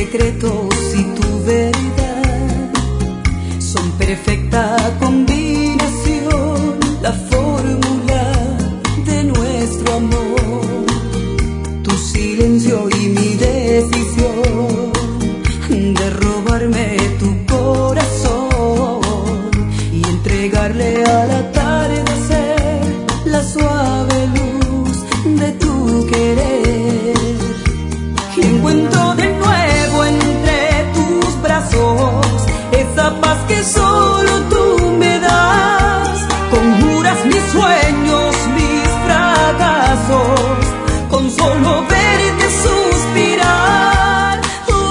secretos y tu verdad son perfecta combinación, la fórmula de nuestro amor. Tu silencio y mi decisión de robarme tu corazón y entregarle al atardecer la suave luz de tu querer. Y encuentro de nuevo entre tus brazos esa paz que solo tú me das. Conjuras mis sueños, mis fracasos, con solo verte suspirar.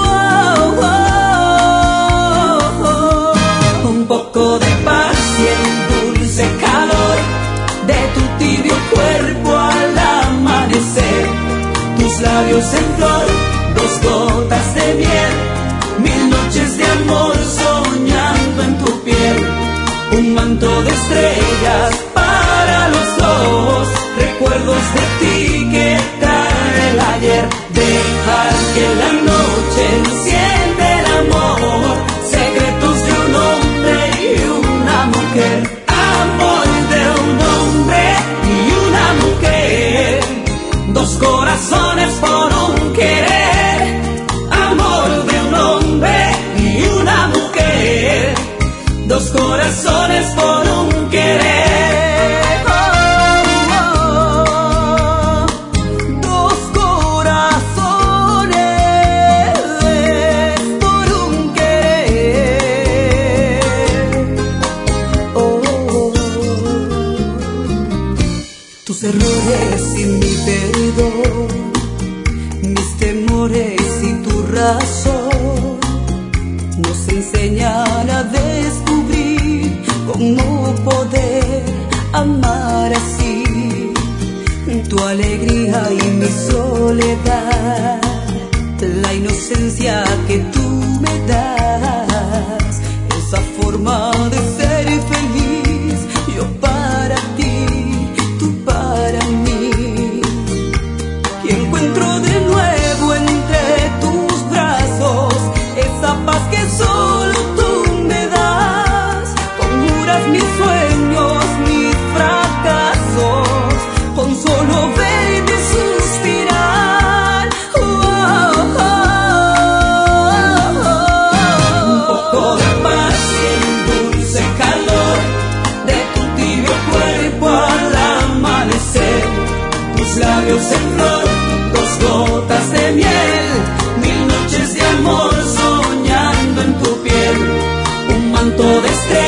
Un poco de paz y el dulce calor de tu tibio cuerpo al amanecer. Tus labios en flor, dos gotas de miel, mil noches de amor soñando en tu piel. Un manto de estrellas para los dos, recuerdos de ti que trae el ayer. Dejar que la noche encienda el amor, secretos de un hombre y una mujer. Amor de un hombre y una mujer, dos corazones por un querer. Amor de un hombre y una mujer, dos corazones por un querer. Dos corazones por un querer. Tus errores y mi perdón, mis temores y tu razón nos enseñan a descubrir cómo poder amar así. Tu alegría y mi soledad, la inocencia que tú me das, esa forma de ser feliz, yo para ti, tú para mí. Y encuentro de nuevo entre tus brazos esa paz que solo tú me das. Conjuras mis sueños, mis fracasos, con solo verte suspirar. Un poco de paz y el dulce calor de tu tibio cuerpo al amanecer. Tus labios en flor, dos gotas de miel, mil noches de amor soñando en tu piel. Un manto de estrellas